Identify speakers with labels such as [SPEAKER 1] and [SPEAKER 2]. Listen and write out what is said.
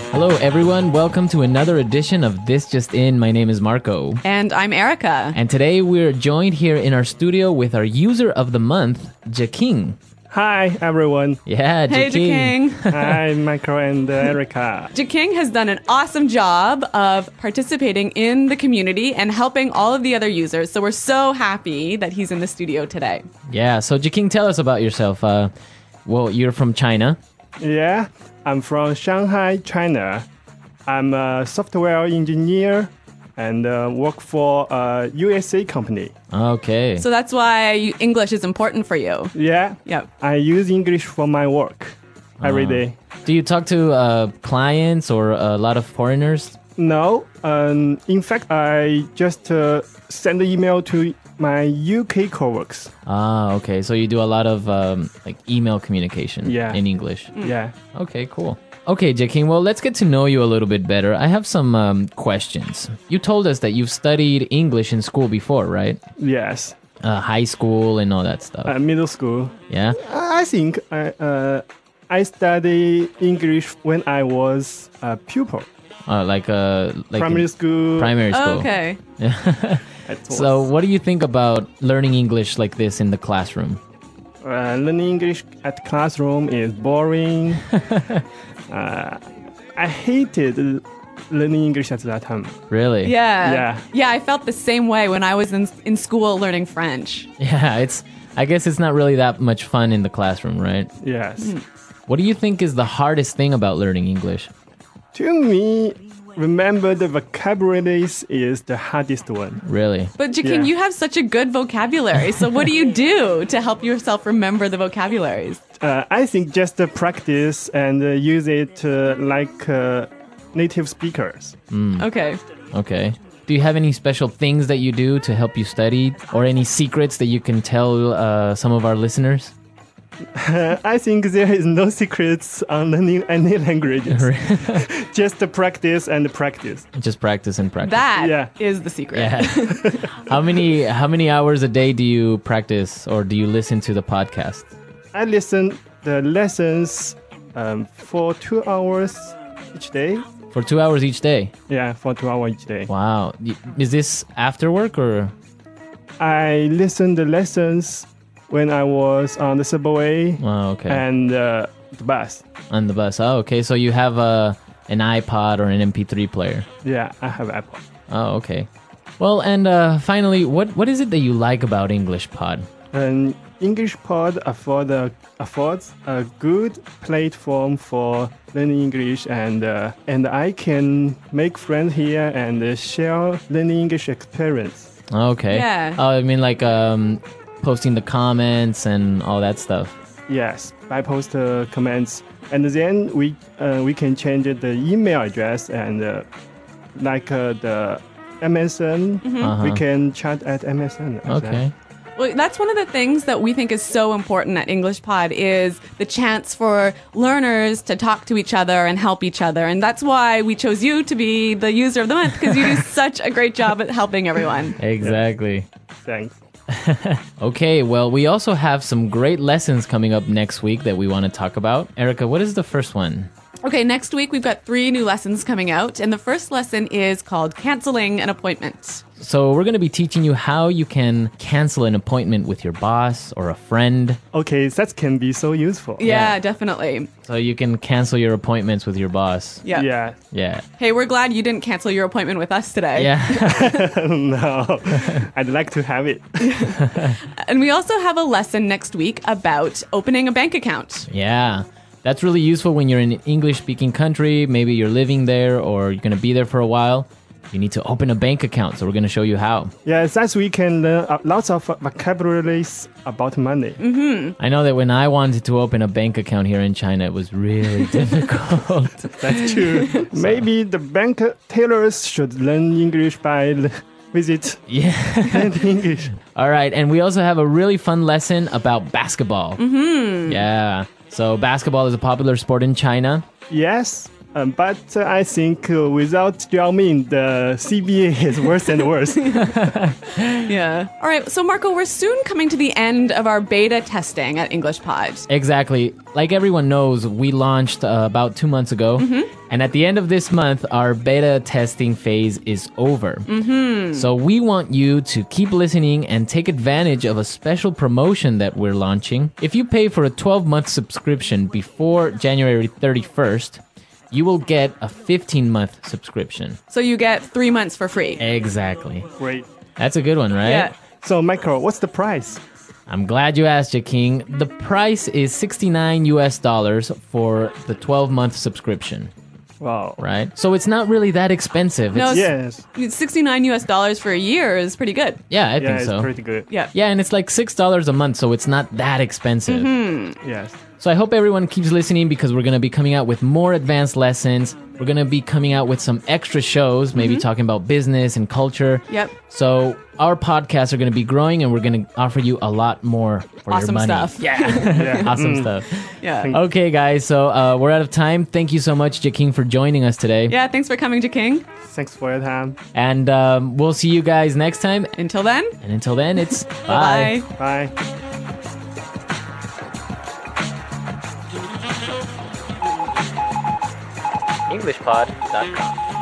[SPEAKER 1] Hello, everyone. Welcome to another edition of This Just In. My name is Marco.
[SPEAKER 2] And I'm Erica.
[SPEAKER 1] And today we're joined here in our studio with our user of the month, Jaking.
[SPEAKER 3] Hi, everyone.
[SPEAKER 1] Yeah,
[SPEAKER 2] Hey,
[SPEAKER 1] Jaking.
[SPEAKER 3] Hi, Michael and Erica.
[SPEAKER 2] Jaking has done an awesome job of participating in the community and helping all of the other users. So we're so happy that he's in the studio today.
[SPEAKER 1] Yeah, so Jaking, tell us about yourself. Well, you're from China.
[SPEAKER 3] Yeah, I'm from Shanghai, China. I'm a software engineer and work for a USA company.
[SPEAKER 1] Okay.
[SPEAKER 2] So that's why English is important for you.
[SPEAKER 3] Yeah,
[SPEAKER 2] Yep.
[SPEAKER 3] I use English for my work every day.
[SPEAKER 1] Do you talk to clients or a lot of foreigners?
[SPEAKER 3] No, in fact, I just send the email to my UK coworkers.
[SPEAKER 1] Ah, okay. So you do a lot of like email communication in English.
[SPEAKER 3] Yeah.
[SPEAKER 1] Okay, cool. Okay, Jaking, well, let's get to know you a little bit better. I have some questions. You told us that you've studied English in school before, right?
[SPEAKER 3] Yes.
[SPEAKER 1] High school and all that stuff.
[SPEAKER 3] Middle school.
[SPEAKER 1] Yeah?
[SPEAKER 3] I think I studied English when I was a pupil.
[SPEAKER 1] Like
[SPEAKER 3] Primary school.
[SPEAKER 1] Primary school.
[SPEAKER 2] Oh, okay.
[SPEAKER 1] So what do you think about learning English like this in the classroom?
[SPEAKER 3] Learning English at classroom is boring. I hated learning English at that time.
[SPEAKER 1] Really?
[SPEAKER 2] Yeah. Yeah, I felt the same way when I was in school learning French.
[SPEAKER 1] Yeah, I guess it's not really that much fun in the classroom, right?
[SPEAKER 3] Yes.
[SPEAKER 1] What do you think is the hardest thing about learning English?
[SPEAKER 3] To me, remember the vocabularies is the hardest one.
[SPEAKER 1] Really?
[SPEAKER 2] But Jaking, you have such a good vocabulary. So what do you do to help yourself remember the vocabularies?
[SPEAKER 3] I think just practice and use it like native speakers.
[SPEAKER 2] Okay.
[SPEAKER 1] Okay. Do you have any special things that you do to help you study? Or any secrets that you can tell some of our listeners?
[SPEAKER 3] I think there is no secrets on learning any languages. Just practice and practice.
[SPEAKER 1] Just practice and practice.
[SPEAKER 2] That is the secret.
[SPEAKER 1] Yeah. How many hours a day do you practice or do you listen to the podcast?
[SPEAKER 3] I listen the lessons for 2 hours each day.
[SPEAKER 1] For 2 hours each day?
[SPEAKER 3] Yeah, for 2 hours each day.
[SPEAKER 1] Wow. Is this after work or?
[SPEAKER 3] I listen the lessons when I was on the subway and the bus.
[SPEAKER 1] On the bus. Oh, okay. So you have an iPod or an MP3 player?
[SPEAKER 3] Yeah, I have iPod.
[SPEAKER 1] Oh, okay. Well, and finally, what is it that you like about English Pod?
[SPEAKER 3] An English Pod affords a good platform for learning English, and I can make friends here and share learning English experience.
[SPEAKER 1] Okay.
[SPEAKER 2] Yeah.
[SPEAKER 1] Oh, I mean like posting the comments and all that stuff.
[SPEAKER 3] Yes, I post comments, and then we can change the email address and like the MSN, we can chat at MSN.
[SPEAKER 1] Okay.
[SPEAKER 2] Well, that's one of the things that we think is so important at English Pod is the chance for learners to talk to each other and help each other. And that's why we chose you to be the user of the month, because you do such a great job at helping everyone.
[SPEAKER 1] Exactly.
[SPEAKER 3] Thanks.
[SPEAKER 1] Okay, well, we also have some great lessons coming up next week that we want to talk about. Erica, what is the first one?
[SPEAKER 2] Okay, next week we've got 3 new lessons coming out, and the first lesson is called Canceling an Appointment.
[SPEAKER 1] So we're going to be teaching you how you can cancel an appointment with your boss or a friend.
[SPEAKER 3] Okay, that can be so useful.
[SPEAKER 2] Yeah, definitely.
[SPEAKER 1] So you can cancel your appointments with your boss.
[SPEAKER 2] Yeah.
[SPEAKER 3] Yeah.
[SPEAKER 1] Yeah.
[SPEAKER 2] Hey, we're glad you didn't cancel your appointment with us today.
[SPEAKER 1] Yeah.
[SPEAKER 3] No, I'd like to have it.
[SPEAKER 2] And we also have a lesson next week about opening a bank account.
[SPEAKER 1] Yeah. That's really useful when you're in an English-speaking country. Maybe you're living there or you're going to be there for a while. You need to open a bank account, so we're going to show you how.
[SPEAKER 3] Yeah, that's we can learn lots of vocabularies about money.
[SPEAKER 1] I know that when I wanted to open a bank account here in China, it was really difficult.
[SPEAKER 3] That's true. Maybe the bank tellers should learn English by visit learning English.
[SPEAKER 1] All right, and we also have a really fun lesson about basketball. Yeah. So basketball is a popular sport in China.
[SPEAKER 3] Yes. But I think without Yao Ming, the CBA is worse and worse.
[SPEAKER 2] Yeah. All right. So, Marco, we're soon coming to the end of our beta testing at English Pod.
[SPEAKER 1] Exactly. Like everyone knows, we launched about 2 months ago. And at the end of this month, our beta testing phase is over. So we want you to keep listening and take advantage of a special promotion that we're launching. If you pay for a 12-month subscription before January 31st, you will get a 15-month subscription.
[SPEAKER 2] So you get 3 months for free.
[SPEAKER 1] Exactly.
[SPEAKER 3] Great.
[SPEAKER 1] That's a good one, right?
[SPEAKER 2] Yeah.
[SPEAKER 3] So, Michael, what's the price?
[SPEAKER 1] I'm glad you asked, King. The price is $69 for the 12-month subscription,
[SPEAKER 3] Wow.
[SPEAKER 1] right? So it's not really that expensive.
[SPEAKER 2] No,
[SPEAKER 1] It's-
[SPEAKER 3] Yes.
[SPEAKER 2] $69 for a year is pretty good.
[SPEAKER 1] yeah, I
[SPEAKER 3] Yeah,
[SPEAKER 1] think
[SPEAKER 3] it's
[SPEAKER 1] so.
[SPEAKER 3] pretty good.
[SPEAKER 2] Yeah.
[SPEAKER 1] Yeah, and it's like $6 a month, so it's not that expensive.
[SPEAKER 3] Yes.
[SPEAKER 1] So I hope everyone keeps listening because we're going to be coming out with more advanced lessons. We're going to be coming out with some extra shows, maybe talking about business and culture.
[SPEAKER 2] Yep.
[SPEAKER 1] So our podcasts are going to be growing and we're going to offer you a lot more for your
[SPEAKER 2] Awesome
[SPEAKER 1] money.
[SPEAKER 2] stuff.
[SPEAKER 1] Yeah.
[SPEAKER 3] Yeah.
[SPEAKER 1] Awesome stuff.
[SPEAKER 2] Yeah.
[SPEAKER 1] Okay, guys. So we're out of time. Thank you so much, Jaking, for joining us today.
[SPEAKER 2] Yeah, thanks for coming to King.
[SPEAKER 3] Thanks for your time.
[SPEAKER 1] And we'll see you guys next time.
[SPEAKER 2] Until then,
[SPEAKER 1] And until then, it's
[SPEAKER 2] bye.
[SPEAKER 3] Bye.
[SPEAKER 1] EnglishPod.com.